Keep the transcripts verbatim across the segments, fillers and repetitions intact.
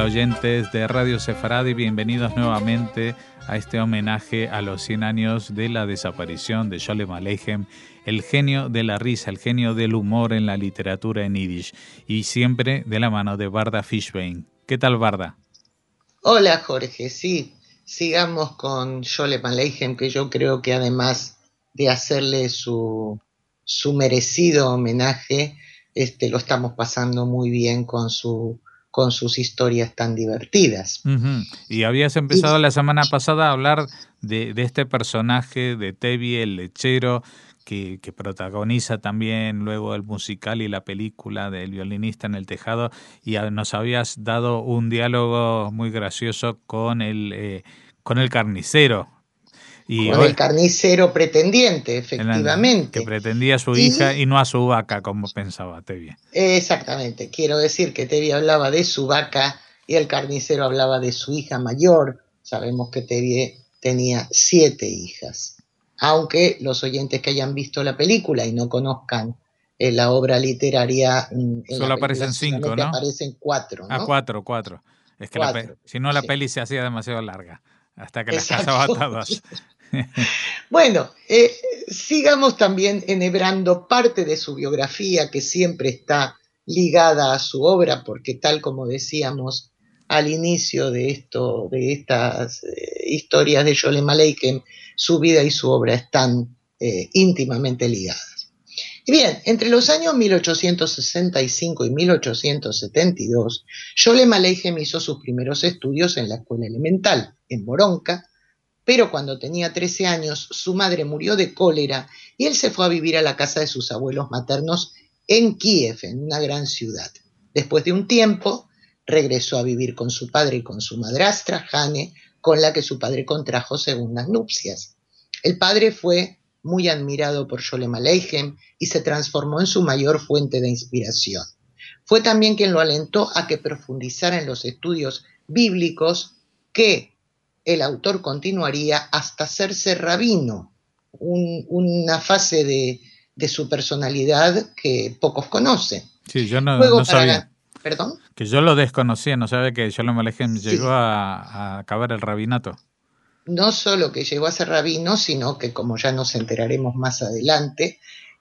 oyentes de Radio Sefaradi, bienvenidos nuevamente a este homenaje a los cien años de la desaparición de Sholem Aleichem, el genio de la risa, el genio del humor en la literatura en yiddish, y siempre de la mano de Varda Fishbein. ¿Qué tal, Varda? Hola, Jorge. Sí, sigamos con Sholem Aleichem, que yo creo que además de hacerle su, su merecido homenaje, este, lo estamos pasando muy bien con su con sus historias tan divertidas. Uh-huh. Y habías empezado y... la semana pasada a hablar de, de este personaje de Tevye, el lechero, que, que protagoniza también luego el musical y la película del violinista en el tejado, y nos habías dado un diálogo muy gracioso con el, eh, con el carnicero. Y con hoy, el carnicero pretendiente, efectivamente. Que pretendía a su y, hija y no a su vaca, como pensaba Tevye. Exactamente. Quiero decir que Tevye hablaba de su vaca y el carnicero hablaba de su hija mayor. Sabemos que Tevye tenía siete hijas. Aunque los oyentes que hayan visto la película y no conozcan eh, la obra literaria, en solo la aparecen cinco, ¿no? Aparecen cuatro, ¿no? Ah, cuatro, cuatro. Es que cuatro, la pe- si no la sí. peli se hacía demasiado larga, hasta que Exacto. las casaba todas. Bueno, eh, sigamos también enhebrando parte de su biografía, que siempre está ligada a su obra, porque tal como decíamos al inicio de, esto, de estas eh, historias de Sholem Aleichem, su vida y su obra están eh, íntimamente ligadas. Y bien, entre los años mil ochocientos sesenta y cinco y mil ochocientos setenta y dos, Sholem Aleichem hizo sus primeros estudios en la escuela elemental, en Boronka, pero cuando tenía trece años, su madre murió de cólera y él se fue a vivir a la casa de sus abuelos maternos en Kiev, en una gran ciudad. Después de un tiempo, regresó a vivir con su padre y con su madrastra, Hane, con la que su padre contrajo segundas nupcias. El padre fue muy admirado por Sholem Aleichem y se transformó en su mayor fuente de inspiración. Fue también quien lo alentó a que profundizara en los estudios bíblicos que el autor continuaría hasta hacerse rabino, un, una fase de, de su personalidad que pocos conocen. Sí, yo no, Luego, no sabía. ¿Perdón? Que yo lo desconocía, no sabía que Sholem Aleichem Sí. llegó a, a acabar el rabinato. No solo que llegó a ser rabino, sino que, como ya nos enteraremos más adelante,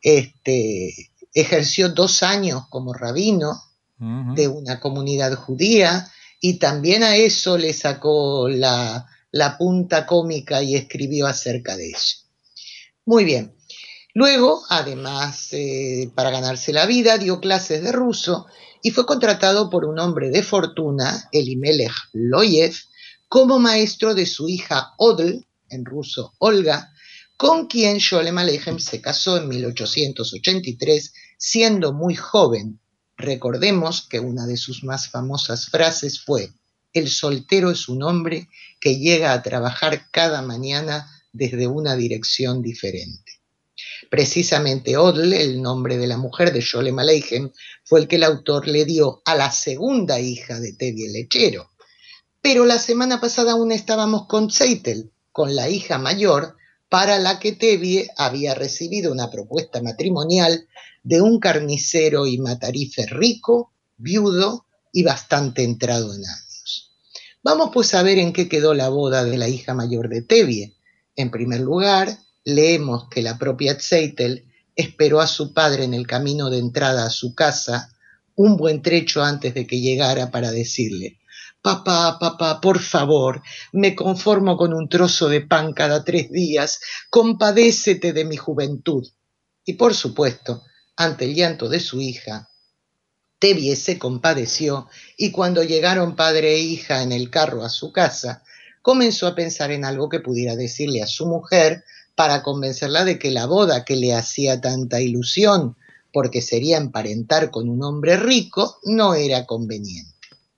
este, ejerció dos años como rabino uh-huh. de una comunidad judía, y también a eso le sacó la... la punta cómica y escribió acerca de eso. Muy bien. Luego, además, eh, para ganarse la vida, dio clases de ruso y fue contratado por un hombre de fortuna, Elimelech Loyev, como maestro de su hija Odl, en ruso Olga, con quien Sholem Aleichem se casó en mil ochocientos ochenta y tres, siendo muy joven. Recordemos que una de sus más famosas frases fue: el soltero es un hombre que llega a trabajar cada mañana desde una dirección diferente. Precisamente Odl, el nombre de la mujer de Sholem Aleichem, fue el que el autor le dio a la segunda hija de Tevye el lechero. Pero la semana pasada aún estábamos con Tzeitel, con la hija mayor, para la que Tevye había recibido una propuesta matrimonial de un carnicero y matarife rico, viudo y bastante entrado en años. Vamos pues a ver en qué quedó la boda de la hija mayor de Tevye. En primer lugar, leemos que la propia Tzeitel esperó a su padre en el camino de entrada a su casa un buen trecho antes de que llegara para decirle: papá, papá, por favor, me conformo con un trozo de pan cada tres días, compadécete de mi juventud. Y por supuesto, ante el llanto de su hija, Tevye se compadeció, y cuando llegaron padre e hija en el carro a su casa, comenzó a pensar en algo que pudiera decirle a su mujer para convencerla de que la boda que le hacía tanta ilusión, porque sería emparentar con un hombre rico, no era conveniente.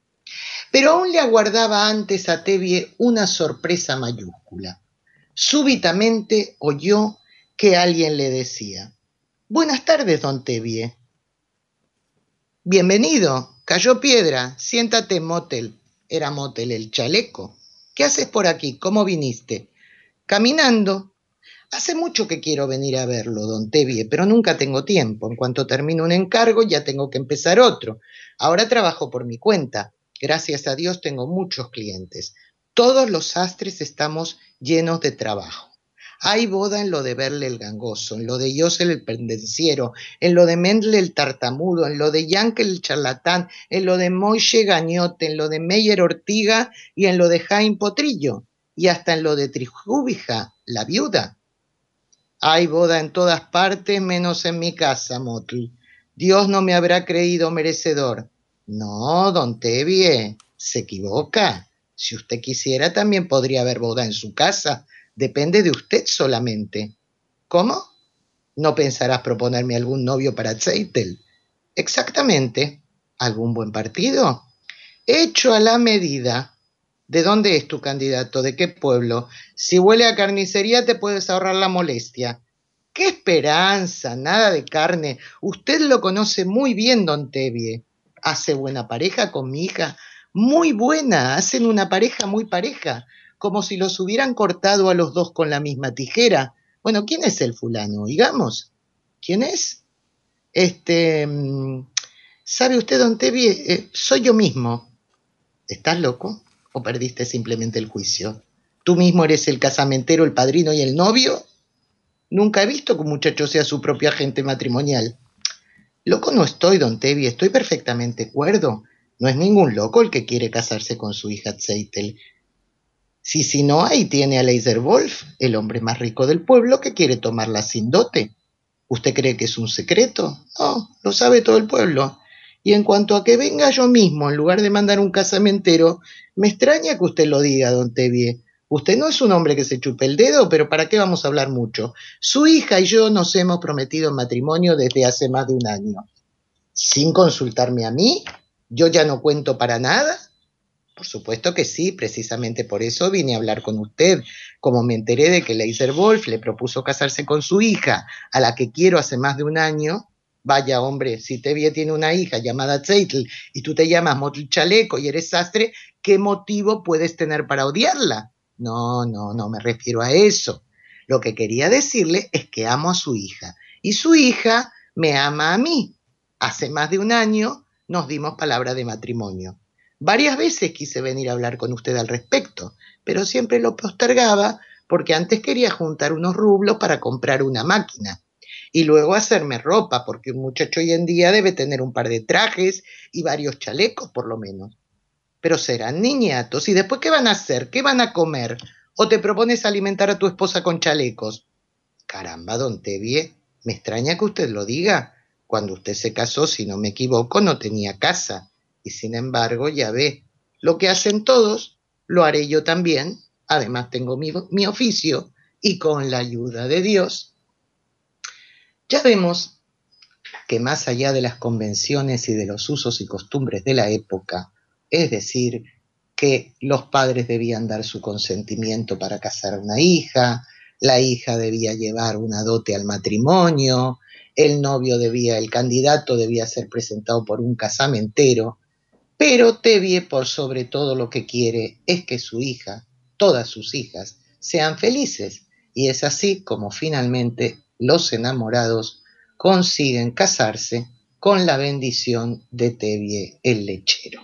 Pero aún le aguardaba antes a Tevye una sorpresa mayúscula. Súbitamente oyó que alguien le decía: «Buenas tardes, don Tevye». «Bienvenido, cayó piedra, siéntate, Motel». Era Motel el chaleco. «¿Qué haces por aquí? ¿Cómo viniste?» «Caminando». «Hace mucho que quiero venir a verlo, don Tevye, pero nunca tengo tiempo. En cuanto termino un encargo, ya tengo que empezar otro. Ahora trabajo por mi cuenta. Gracias a Dios tengo muchos clientes. Todos los sastres estamos llenos de trabajo. Hay boda en lo de Berle el gangoso, en lo de Yosel el pendenciero, en lo de Mendel el tartamudo, en lo de Yankel el charlatán, en lo de Moishe Gañote, en lo de Meyer Ortiga y en lo de Jaime Potrillo, y hasta en lo de Trijúbija, la viuda. Hay boda en todas partes menos en mi casa, Motl. Dios no me habrá creído merecedor. No, don Tevye, se equivoca. Si usted quisiera, también podría haber boda en su casa. Depende de usted solamente. ¿Cómo? ¿No pensarás proponerme algún novio para Tzeitel? Exactamente. ¿Algún buen partido? Hecho a la medida. ¿De dónde es tu candidato? ¿De qué pueblo? Si huele a carnicería te puedes ahorrar la molestia. ¡Qué esperanza! Nada de carne. Usted lo conoce muy bien, don Tevye. Hace buena pareja con mi hija. Muy buena. Hacen una pareja muy pareja. Como si los hubieran cortado a los dos con la misma tijera. Bueno, ¿quién es el fulano? Digamos. ¿Quién es? Este... ¿Sabe usted, don Tevye? Eh, soy yo mismo. ¿Estás loco? ¿O perdiste simplemente el juicio? ¿Tú mismo eres el casamentero, el padrino y el novio? Nunca he visto que un muchacho sea su propio agente matrimonial. Loco no estoy, don Tevye, estoy perfectamente cuerdo. No es ningún loco el que quiere casarse con su hija Tzeitel. Si si no, ahí tiene a Leiser Wolf, el hombre más rico del pueblo que quiere tomarla sin dote. ¿Usted cree que es un secreto? No, lo sabe todo el pueblo. Y en cuanto a que venga yo mismo, en lugar de mandar un casamentero, me extraña que usted lo diga, don Tevye. Usted no es un hombre que se chupe el dedo, pero ¿para qué vamos a hablar mucho? Su hija y yo nos hemos prometido en matrimonio desde hace más de un año. ¿Sin consultarme a mí? ¿Yo ya no cuento para nada? Por supuesto que sí, precisamente por eso vine a hablar con usted. Como me enteré de que Leiser Wolf le propuso casarse con su hija, a la que quiero hace más de un año. Vaya, hombre, si Tevye tiene una hija llamada Tzeitel y tú te llamas Motl Chaleco y eres sastre, ¿qué motivo puedes tener para odiarla? No, no, no me refiero a eso. Lo que quería decirle es que amo a su hija y su hija me ama a mí. Hace más de un año nos dimos palabra de matrimonio. Varias veces quise venir a hablar con usted al respecto, pero siempre lo postergaba porque antes quería juntar unos rublos para comprar una máquina y luego hacerme ropa, porque un muchacho hoy en día debe tener un par de trajes y varios chalecos por lo menos. Pero serán niñatos, ¿y después qué van a hacer? ¿Qué van a comer? ¿O te propones alimentar a tu esposa con chalecos? Caramba, don Tevye, me extraña que usted lo diga. Cuando usted se casó, si no me equivoco, no tenía casa. Y sin embargo, ya ve, lo que hacen todos, lo haré yo también. Además tengo mi, mi oficio y con la ayuda de Dios. Ya vemos que más allá de las convenciones y de los usos y costumbres de la época, es decir, que los padres debían dar su consentimiento para casar a una hija, la hija debía llevar una dote al matrimonio, el novio debía, el candidato debía ser presentado por un casamentero, pero Tevye por sobre todo lo que quiere es que su hija, todas sus hijas, sean felices, y es así como finalmente los enamorados consiguen casarse con la bendición de Tevye el lechero.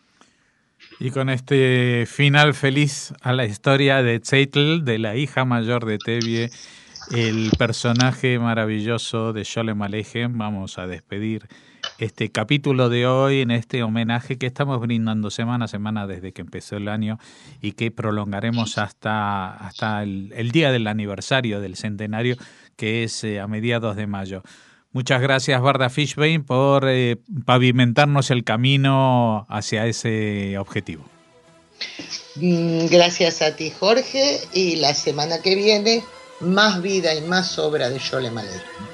Y con este final feliz a la historia de Tzeitel, de la hija mayor de Tevye, el personaje maravilloso de Sholem Aleichem, vamos a despedir este capítulo de hoy en este homenaje que estamos brindando semana a semana desde que empezó el año y que prolongaremos hasta, hasta el, el día del aniversario del centenario, que es eh, a mediados de mayo. Muchas gracias, Barda Fishbein, por eh, pavimentarnos el camino hacia ese objetivo. Gracias a ti, Jorge, y la semana que viene más vida y más obra de Sholem Aleichem.